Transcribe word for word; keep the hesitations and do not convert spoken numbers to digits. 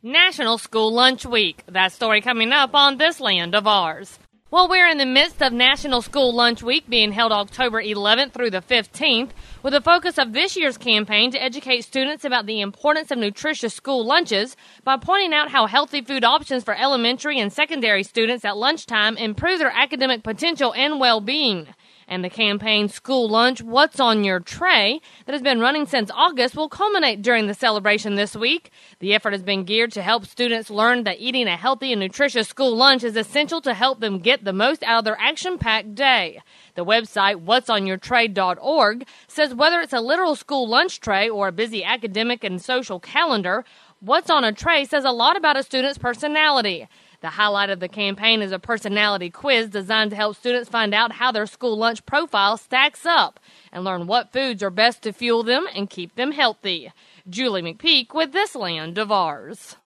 National School Lunch Week. That story coming up on This Land of Ours. Well, we're in the midst of National School Lunch Week being held October eleventh through the fifteenth, with the focus of this year's campaign to educate students about the importance of nutritious school lunches by pointing out how healthy food options for elementary and secondary students at lunchtime improve their academic potential and well-being. And the campaign School Lunch, What's on Your Tray, that has been running since August, will culminate during the celebration this week. The effort has been geared to help students learn that eating a healthy and nutritious school lunch is essential to help them get the most out of their action-packed day. The website, what's on your tray dot org, says whether it's a literal school lunch tray or a busy academic and social calendar, what's on a tray says a lot about a student's personality. The highlight of the campaign is a personality quiz designed to help students find out how their school lunch profile stacks up and learn what foods are best to fuel them and keep them healthy. Julie McPeak with This Land of Ours.